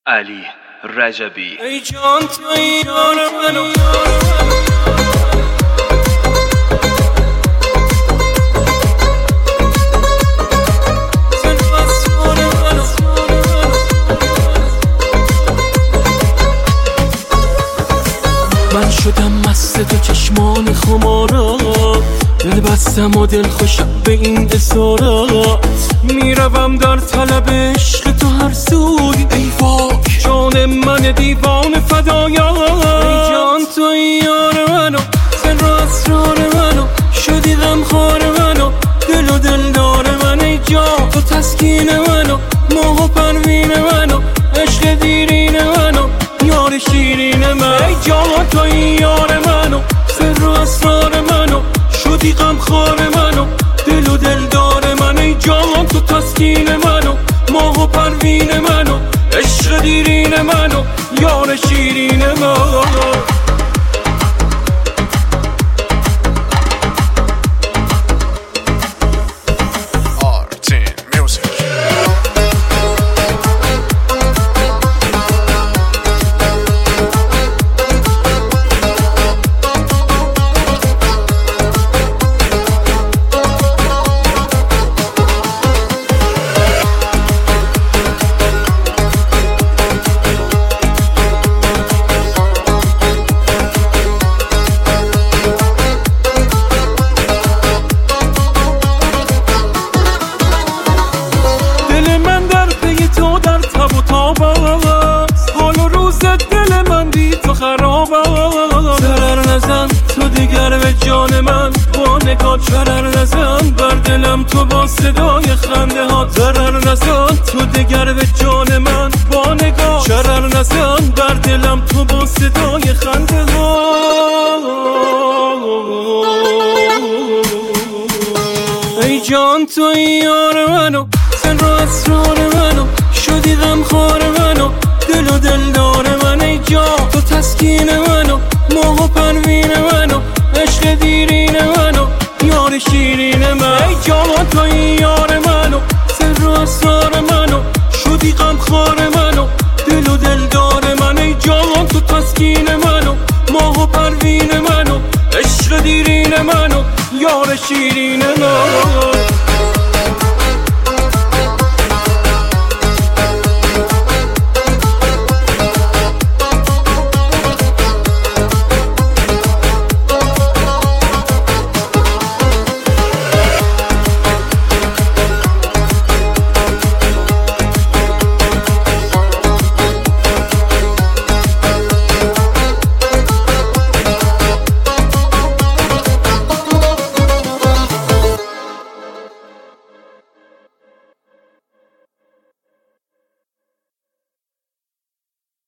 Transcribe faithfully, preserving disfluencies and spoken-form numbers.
علی رجبی. ای جان تو یار منو من شدم مست تو چشمان خمارا، دل بستم و دل خوشم به این اسارا. میروم در طلب عشق تو هر سوی، ای وای جان من دیوان فدایا. ای جان تو یار منو، سر و اسرار منو، شدی غمخوار منو، دل و دلدار من. ای جان تو تسکین منو، ماه و پروین منو، عشق دیرین منو، یار شیرین من. ای جان تو یار منو، سر و اسرار منو، شدی غمخوار منو، دل و دلدار من. ای جان تو تسکین منو، ماه و پروین منو، عشق دیرین منو، یار شیرین من. حال و روز دل من بی تو خراب است. ضرر نزن تو دیگر به جان من، با نگاه ضرر نزن بر دلم تو با صدای خنده ها. ضرر نزن تو دیگر به جان من، با نگاه ضرر نزن بر دلم تو با صدای خنده ها. ای جان تو یار منو، سر و اسرار منو، شدی غمخوار منو، دل و دلدار من. ای جان تو تسکین منو، ماه و پروین منو، عشق دیرین منو، یار شیرین من. ای جان تو یار منو، سر و اسرار منو، شدی غمخوار منو، دل و دلدار من. ای جان تو تسکین منو، ماه و پروین منو، عشق دیرین منو، یار شیرین من.